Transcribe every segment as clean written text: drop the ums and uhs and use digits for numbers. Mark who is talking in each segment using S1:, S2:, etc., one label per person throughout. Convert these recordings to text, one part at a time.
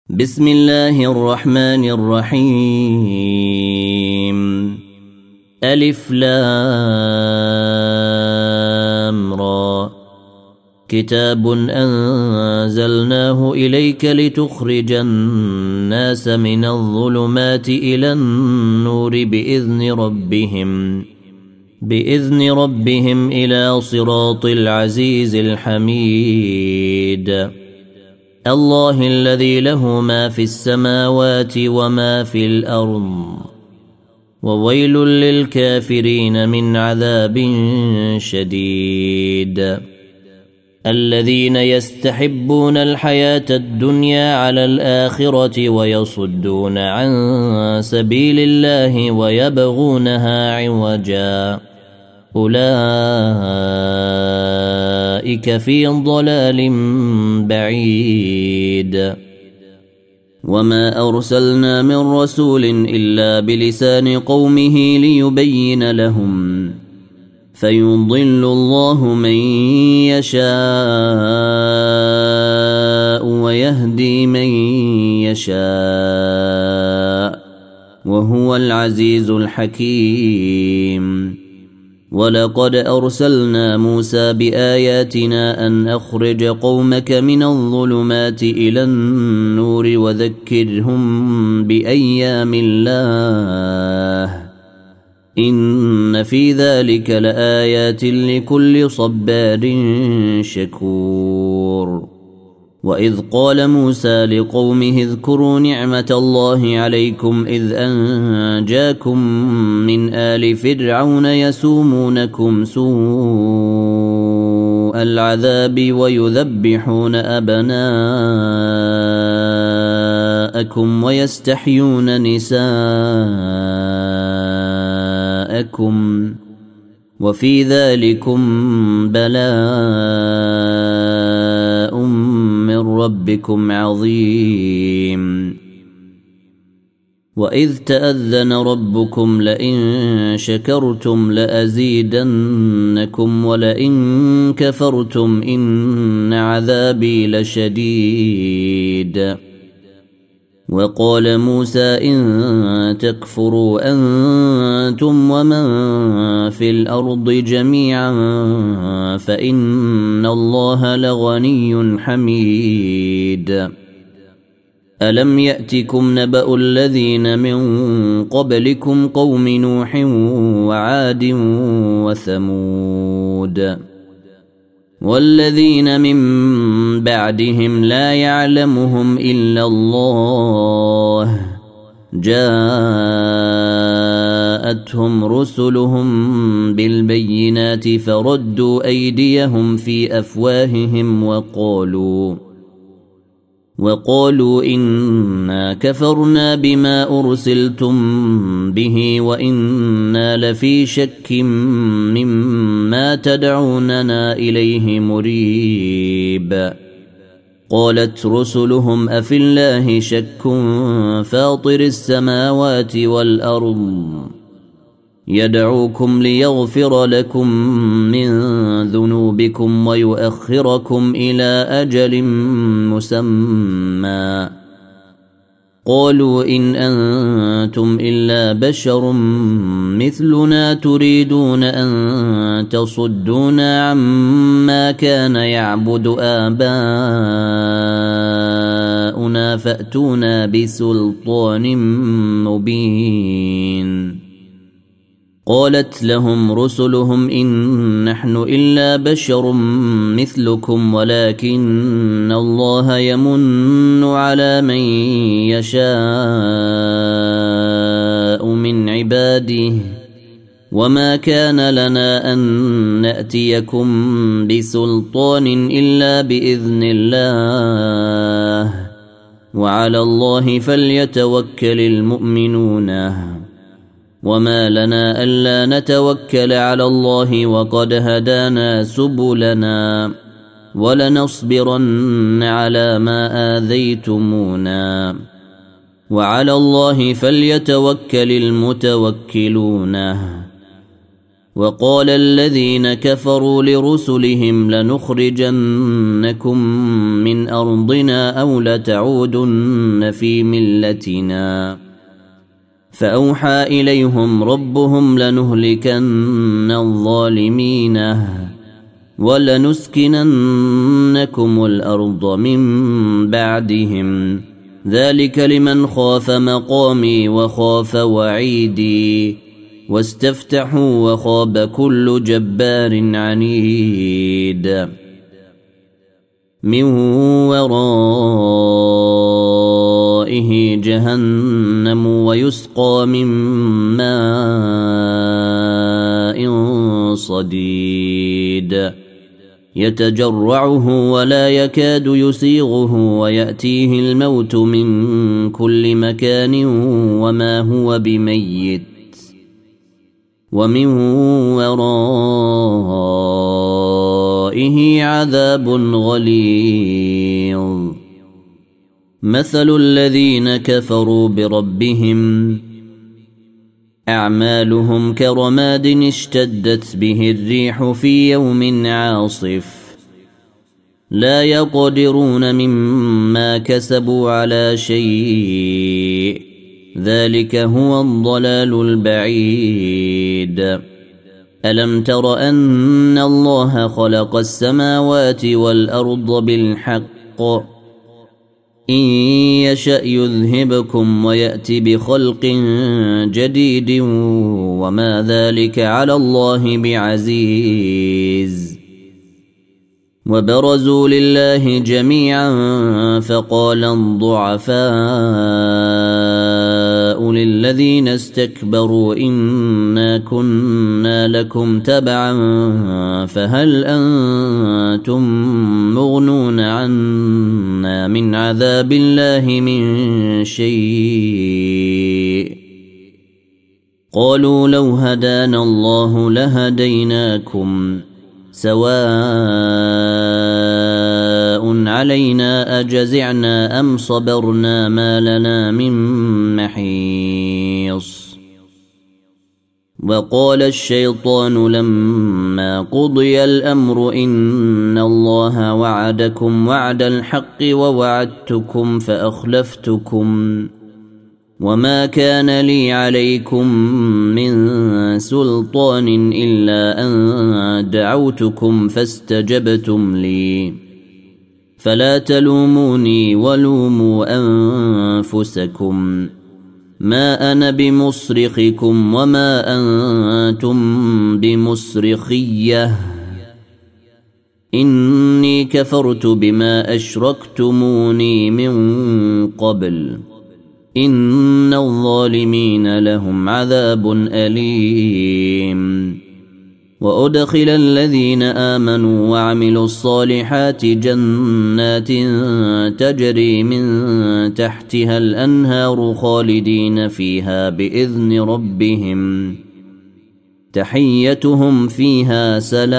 S1: بسم الله الرحمن الرحيم ألف لام را كتاب أنزلناه إليك لتخرج الناس من الظلمات إلى النور بإذن ربهم إلى صراط العزيز الحميد الله الذي له ما في السماوات وما في الأرض وويل للكافرين من عذاب شديد الذين يستحبون الحياة الدنيا على الآخرة ويصدون عن سبيل الله ويبغونها عوجا أولئك في ضلال بعيد وما أرسلنا من رسول إلا بلسان قومه ليبين لهم فيضل الله من يشاء ويهدي من يشاء وهو العزيز الحكيم ولقد أرسلنا موسى بآياتنا أن أخرج قومك من الظلمات إلى النور وذكرهم بأيام الله إن في ذلك لآيات لكل صبار شكور وإذ قال موسى لقومه اذكروا نعمة الله عليكم إذ أنجاكم من آل فرعون يسومونكم سوء العذاب ويذبحون أبناءكم ويستحيون نساءكم وفي ذلكم بلاء من ربكم عظيم وإذ تأذن ربكم لئن شكرتم لأزيدنكم ولئن كفرتم إن عذابي لشديد وقال موسى إن تكفروا أنتم ومن في الأرض جميعا فإن الله لغني حميد ألم يأتكم نبأ الذين من قبلكم قوم نوح وعاد وثمود والذين من بعدهم لا يعلمهم إلا الله جاءتهم رسلهم بالبينات فردوا أيديهم في أفواههم وقالوا إنا كفرنا بما أرسلتم به وإنا لفي شك مما تدعوننا إليه مريب قالت رسلهم أفي الله شك فاطر السماوات والأرض يدعوكم ليغفر لكم من ذنوبكم ويؤخركم إلى أجل مسمى قالوا إن أنتم إلا بشر مثلنا تريدون أن تصدونا عما كان يعبد آباؤنا فأتونا بسلطان مبين قالت لهم رسلهم إن نحن إلا بشر مثلكم ولكن الله يمن على من يشاء من عباده وما كان لنا أن نأتيكم بسلطان إلا بإذن الله وعلى الله فليتوكل المؤمنون وما لنا ألا نتوكل على الله وقد هدانا سبلنا ولنصبرن على ما آذيتمونا وعلى الله فليتوكل المتوكلون وقال الذين كفروا لرسلهم لنخرجنكم من أرضنا أو لتعودن في ملتنا فأوحى إليهم ربهم لنهلكن الظالمين ولنسكننكم الأرض من بعدهم ذلك لمن خاف مقامي وخاف وعيدي واستفتحوا وخاب كل جبار عنيد من ورائه جهنم ويسقى من ماء صديد يتجرعه ولا يكاد يسيغه ويأتيه الموت من كل مكان وما هو بميت ومن ورائه عذاب غليظ مثل الذين كفروا بربهم أعمالهم كرماد اشتدت به الريح في يوم عاصف لا يقدرون مما كسبوا على شيء ذلك هو الضلال البعيد ألم تر أن الله خلق السماوات والأرض بالحق إن يشأ يذهبكم ويأتي بخلق جديد وما ذلك على الله بعزيز وبرزوا لله جميعا فقال الضعفاء للذين استكبروا إنا كنا لكم تبعا فهل أنتم مغنون عنا من عذاب الله من شيء قالوا لو هدانا الله لهديناكم سواء علينا أجزعنا أم صبرنا ما لنا من محيص وقال الشيطان لما قضي الأمر إن الله وعدكم وعد الحق ووعدتكم فأخلفتكم وما كان لي عليكم من سلطان إلا أن دعوتكم فاستجبتم لي فلا تلوموني ولوموا أنفسكم ما أنا بمصرخكم وما أنتم بمصرخية إني كفرت بما أشركتموني من قبل إن الظالمين لهم عذاب أليم وأدخل الذين آمنوا وعملوا الصالحات جنات تجري من تحتها الأنهار خالدين فيها بإذن ربهم تحيتهم فيها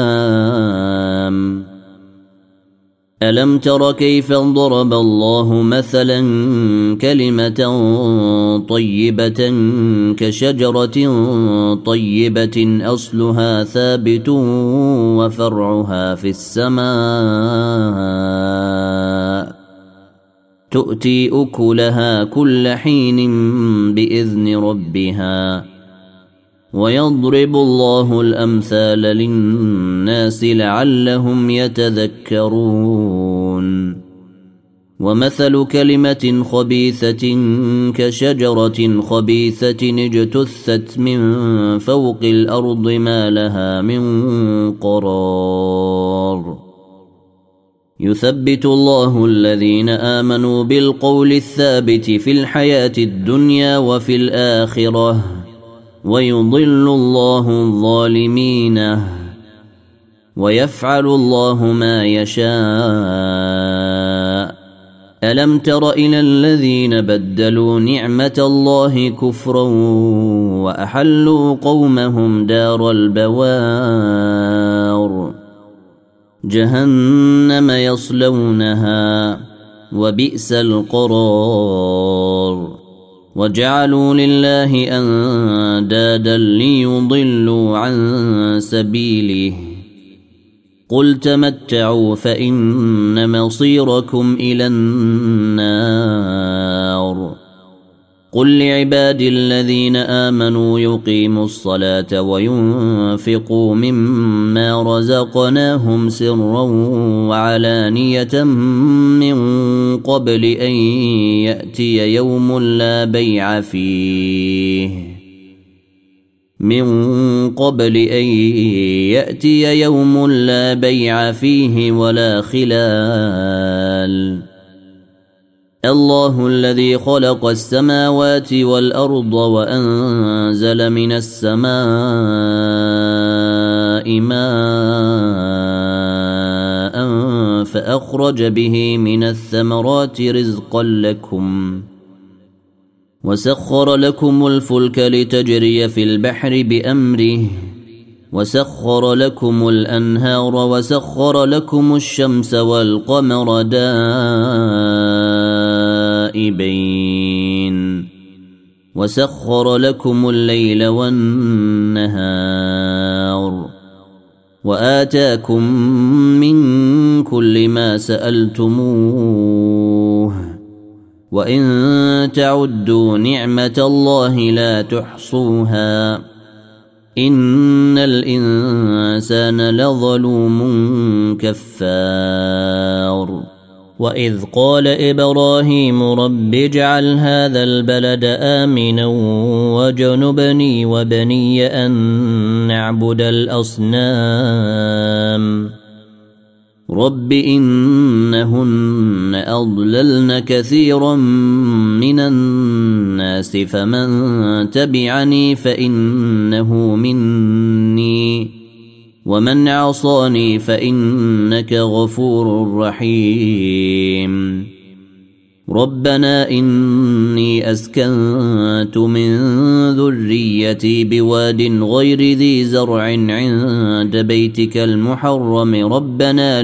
S1: سلام ألم تر كيف ضرب الله مثلا كلمة طيبة كشجرة طيبة أصلها ثابت وفرعها في السماء تؤتي أكلها كل حين بإذن ربها ويضرب الله الأمثال للناس لعلهم يتذكرون ومثل كلمة خبيثة كشجرة خبيثة اجتثت من فوق الأرض ما لها من قرار يثبت الله الذين آمنوا بالقول الثابت في الحياة الدنيا وفي الآخرة ويضل الله الظالمين ويفعل الله ما يشاء ألم تر إلى الذين بدلوا نعمة الله كفرا وأحلوا قومهم دار البوار جهنم يصلونها وبئس القرار وجعلوا لله أندادا ليضلوا عن سبيله قل تمتعوا فإن مصيركم إلى النار قل لعبادي الذين آمنوا يقيموا الصلاة وينفقوا مما رزقناهم سرا وعلانية من قبل أن يأتي يوم لا بيع فيه ولا خلال الله الذي خلق السماوات والأرض وأنزل من السماء ماء فأخرج به من الثمرات رزقا لكم وسخر لكم الفلك لتجري في البحر بأمره وسخر لكم الأنهار وسخر لكم الشمس والقمر دائبين وسخر لكم الليل والنهار وآتاكم من كل ما سألتموه وإن تعدوا نعمة الله لا تحصوها إن الإنسان لظلوم كفار وإذ قال إبراهيم رب اجعل هذا البلد آمنا وجنبني وبني أن نعبد الأصنام رب إنهن أضللن كثيرا من الناس فمن تبعني فإنه مني ومن عصاني فإنك غفور رحيم ربنا إني أسكنت من ذريتي بواد غير ذي زرع عند بيتك المحرم ربنا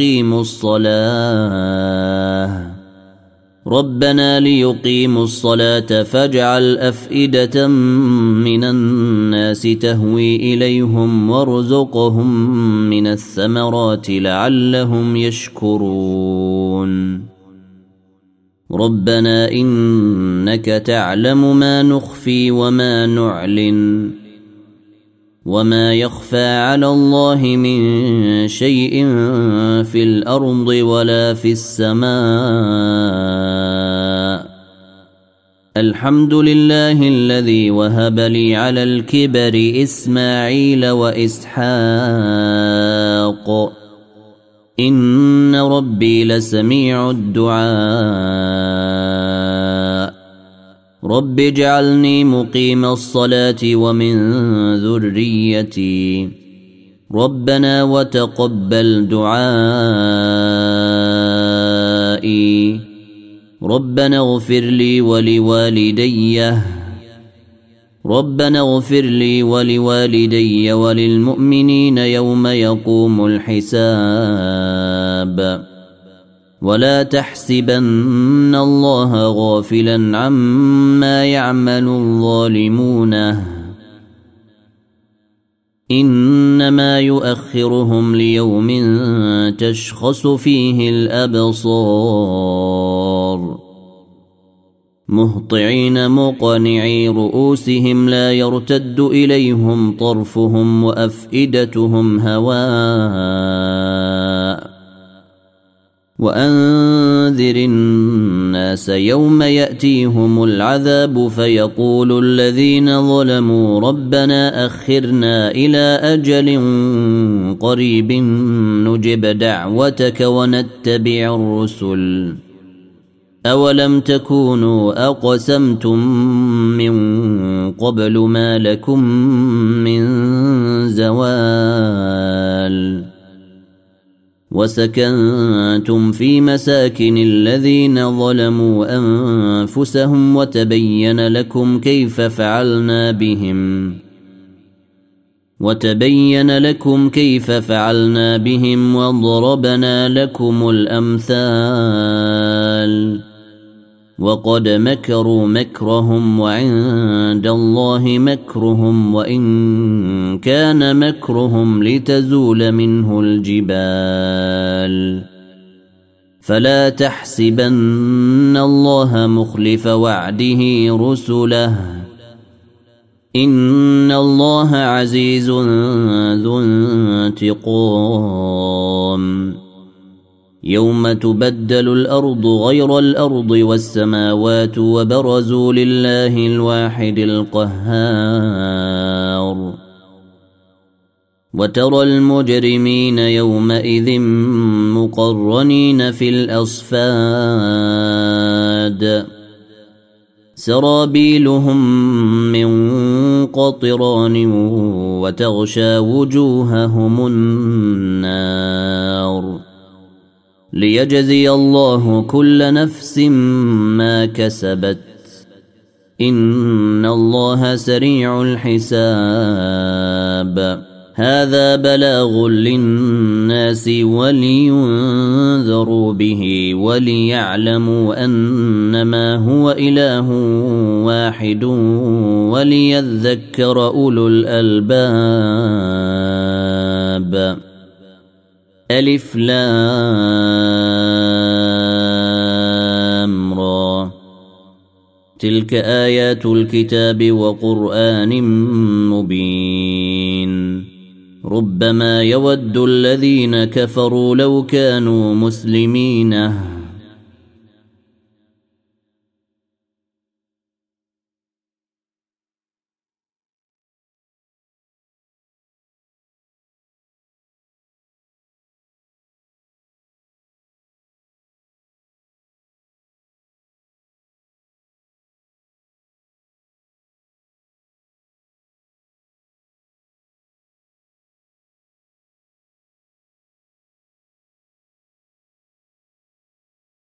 S1: ليقيموا الصلاة فاجعل أفئدة من الناس تهوي إليهم وارزقهم من الثمرات لعلهم يشكرون ربنا إنك تعلم ما نخفي وما نعلن وما يخفى على الله من شيء في الأرض ولا في السماء الحمد لله الذي وهب لي على الكبر إسماعيل وإسحاق إن ربي لسميع الدعاء رب اجعلني مقيم الصلاة ومن ذريتي ربنا وتقبل دعائي ربنا اغفر لي ولوالدي وللمؤمنين يوم يقوم الحساب ولا تحسبن الله غافلا عما يعمل الظالمون إنما يؤخرهم ليوم تشخص فيه الأبصار مهطعين مقنعي رؤوسهم لا يرتد إليهم طرفهم وأفئدتهم هواء وأنذر الناس يوم يأتيهم العذاب فيقول الذين ظلموا ربنا أخرنا إلى أجل قريب نجب دعوتك ونتبع الرسل أولم تكونوا أقسمتم من قبل ما لكم من زوال وسكنتم في مساكن الذين ظلموا أنفسهم وتبين لكم كيف فعلنا بهم وضربنا لكم الأمثال وقد مكروا مكرهم وعند الله مكرهم وإن كان مكرهم لتزول منه الجبال فلا تحسبن الله مخلف وعده رسله إن الله عزيز ذو انتقام يوم تبدل الأرض غير الأرض والسماوات وبرزوا لله الواحد القهار وترى المجرمين يومئذ مقرنين في الأصفاد سرابيلهم من قطران وتغشى وجوههم النار ليجزي الله كل نفس ما كسبت إن الله سريع الحساب هذا بلاغ للناس ولينذروا به وليعلموا أنما هو إله واحد وليذكر أولو الألباب ألف لام را تلك آيات الكتاب وقرآن مبين ربما يود الذين كفروا لو كانوا مسلمين